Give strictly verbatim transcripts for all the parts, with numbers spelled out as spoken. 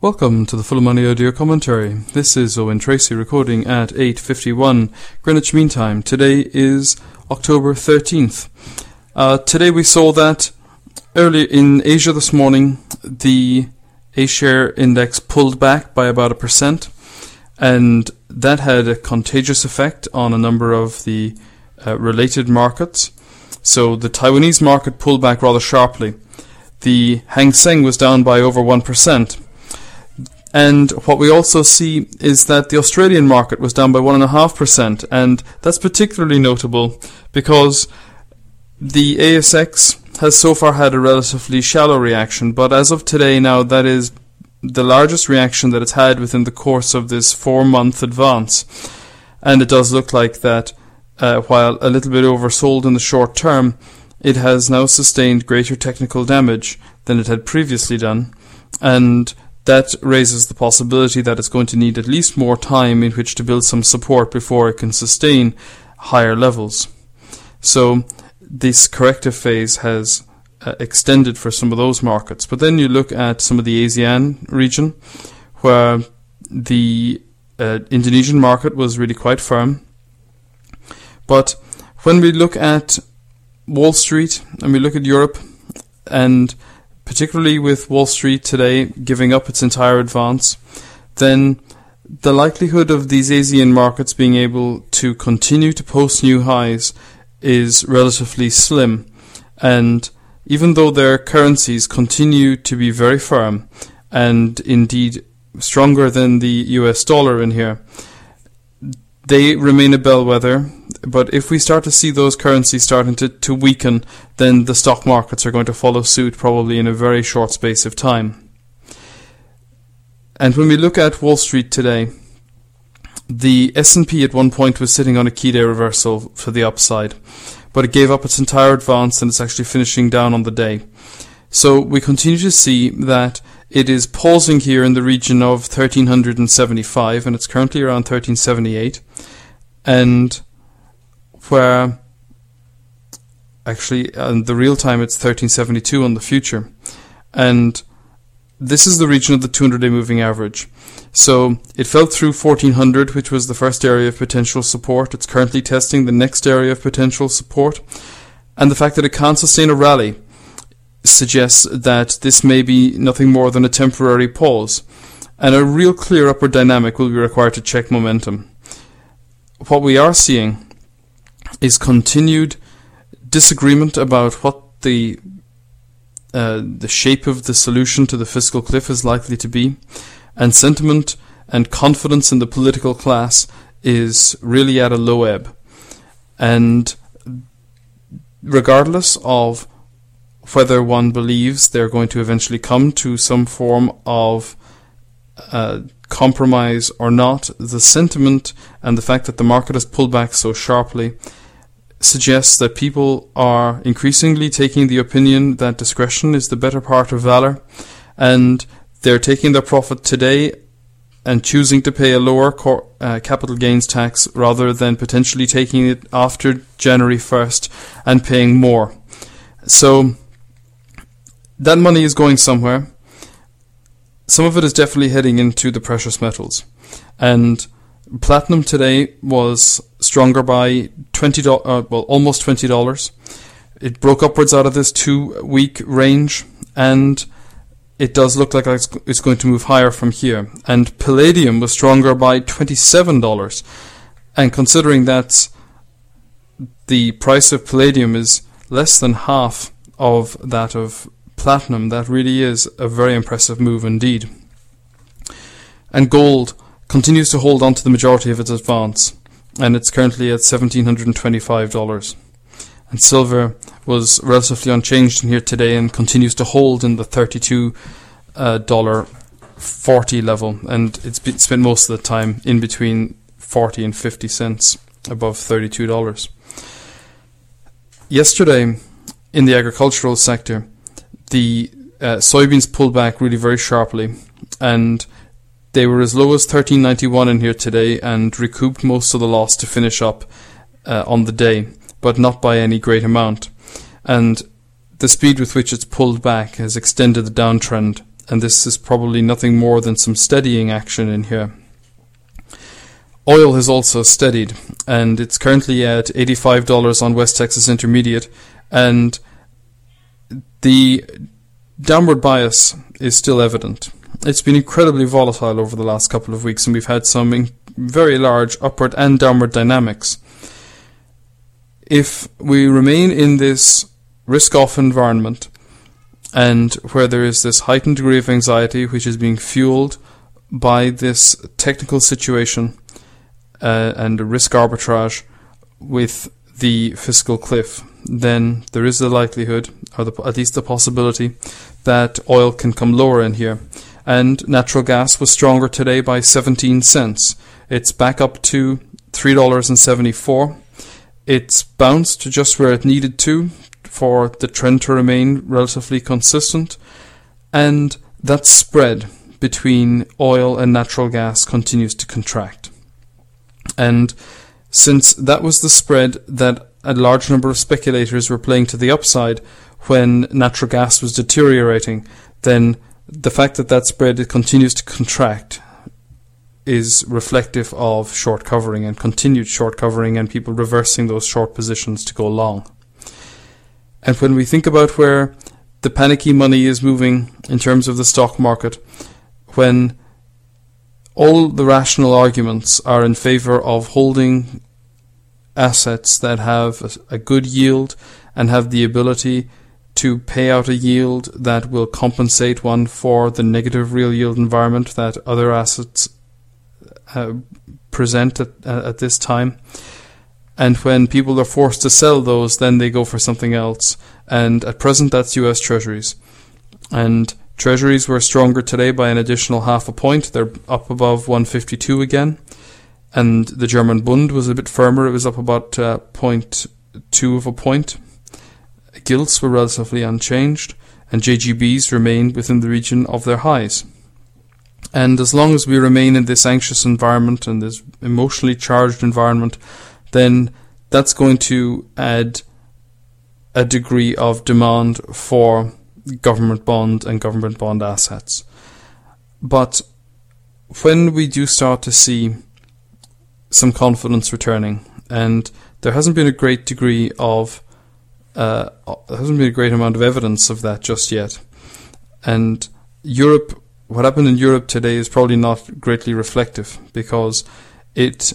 Welcome to the Full Money Audio Commentary. This is Owen Tracy recording at eight fifty-one Greenwich Mean Time. Today is October thirteenth. Uh, today we saw that early in Asia this morning, the A-share index pulled back by about a percent, and that had a contagious effect on a number of the uh, related markets. So the Taiwanese market pulled back rather sharply. The Hang Seng was down by over one percent. And what we also see is that the Australian market was down by one point five percent, and that's particularly notable because the A S X has so far had a relatively shallow reaction, but as of today now, that is the largest reaction that it's had within the course of this four-month advance. And it does look like that uh, while a little bit oversold in the short term, it has now sustained greater technical damage than it had previously done, and that raises the possibility that it's going to need at least more time in which to build some support before it can sustain higher levels. So this corrective phase has uh, extended for some of those markets. But then you look at some of the ASEAN region, where the uh, Indonesian market was really quite firm. But when we look at Wall Street and we look at Europe, and particularly with Wall Street today giving up its entire advance, then the likelihood of these ASEAN markets being able to continue to post new highs is relatively slim. And even though their currencies continue to be very firm and indeed stronger than the U S dollar in here, they remain a bellwether. But if we start to see those currencies starting to, to weaken, then the stock markets are going to follow suit probably in a very short space of time. And when we look at Wall Street today, the S and P at one point was sitting on a key day reversal for the upside, but it gave up its entire advance and it's actually finishing down on the day. So we continue to see that it is pausing here in the region of thirteen seventy-five, and it's currently around thirteen seventy-eight, and where actually in the real time it's thirteen seventy-two on the future, and this is the region of the two hundred day moving average. So it fell through fourteen hundred, which was the first area of potential support. It's currently testing the next area of potential support, and the fact that it can't sustain a rally suggests that this may be nothing more than a temporary pause, and a real clear upward dynamic will be required to check momentum. What we are seeing is continued disagreement about what the uh, the shape of the solution to the fiscal cliff is likely to be, and sentiment and confidence in the political class is really at a low ebb. And regardless of whether one believes they're going to eventually come to some form of uh, compromise or not, the sentiment and the fact that the market has pulled back so sharply suggests that people are increasingly taking the opinion that discretion is the better part of valor, and they're taking their profit today and choosing to pay a lower cor- uh, capital gains tax rather than potentially taking it after January first and paying more. So that money is going somewhere. Some of it is definitely heading into the precious metals, and platinum today was stronger by twenty dollars, uh, well, almost twenty dollars. It broke upwards out of this two-week range, and it does look like it's going to move higher from here. And palladium was stronger by twenty-seven dollars, and considering that the price of palladium is less than half of that of platinum, that really is a very impressive move indeed. And gold continues to hold on to the majority of its advance, and it's currently at one thousand seven hundred twenty-five dollars. And silver was relatively unchanged in here today and continues to hold in the thirty-two dollars forty level, and it's been spent most of the time in between forty and fifty cents above thirty-two dollars. Yesterday, in the agricultural sector, the uh, soybeans pulled back really very sharply, and they were as low as thirteen ninety-one in here today and recouped most of the loss to finish up uh, on the day, but not by any great amount. And the speed with which it's pulled back has extended the downtrend and this is probably nothing more than some steadying action in here. Oil has also steadied, and it's currently at eighty-five dollars on West Texas Intermediate, and the downward bias is still evident. It's been incredibly volatile over the last couple of weeks, and we've had some very large upward and downward dynamics. If we remain in this risk-off environment, and where there is this heightened degree of anxiety which is being fueled by this technical situation uh, and a risk arbitrage with the fiscal cliff, then there is a likelihood, or the, at least the possibility, that oil can come lower in here. And natural gas was stronger today by seventeen cents. It's back up to three dollars and seventy-four cents. It's bounced to just where it needed to for the trend to remain relatively consistent, and that spread between oil and natural gas continues to contract. And since that was the spread that a large number of speculators were playing to the upside when natural gas was deteriorating, then the fact that that spread continues to contract is reflective of short covering and continued short covering and people reversing those short positions to go long. And when we think about where the panicky money is moving in terms of the stock market, when all the rational arguments are in favor of holding assets that have a, a good yield and have the ability to pay out a yield that will compensate one for the negative real yield environment that other assets uh, present at, uh, at this time. And when people are forced to sell those, then they go for something else. And at present, that's U S Treasuries. And Treasuries were stronger today by an additional half a point. They're up above one fifty-two again. And the German Bund was a bit firmer. It was up about uh, zero point two of a point. Gilts were relatively unchanged, and J G Bs remained within the region of their highs. And as long as we remain in this anxious environment and this emotionally charged environment, then that's going to add a degree of demand for government bond and government bond assets. But when we do start to see some confidence returning, and there hasn't been a great degree of Uh, there hasn't been a great amount of evidence of that just yet. And Europe, what happened in Europe today is probably not greatly reflective, because it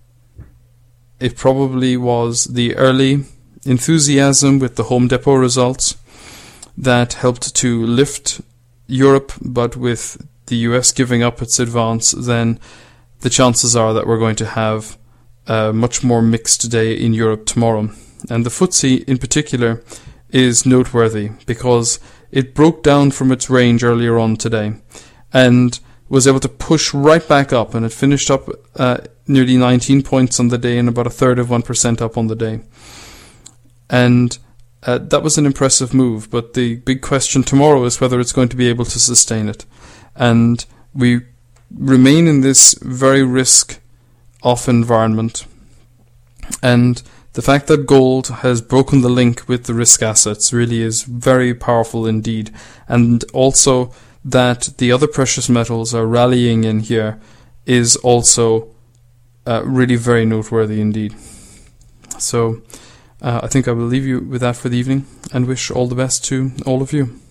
it probably was the early enthusiasm with the Home Depot results that helped to lift Europe, but with the U S giving up its advance, then the chances are that we're going to have a much more mixed day in Europe tomorrow. And the F T S E in particular is noteworthy because it broke down from its range earlier on today and was able to push right back up, and it finished up uh, nearly nineteen points on the day and about a third of one percent up on the day. And uh, that was an impressive move, but the big question tomorrow is whether it's going to be able to sustain it. And we remain in this very risk-off environment. And the fact that gold has broken the link with the risk assets really is very powerful indeed. And also that the other precious metals are rallying in here is also uh, really very noteworthy indeed. So uh, I think I will leave you with that for the evening and wish all the best to all of you.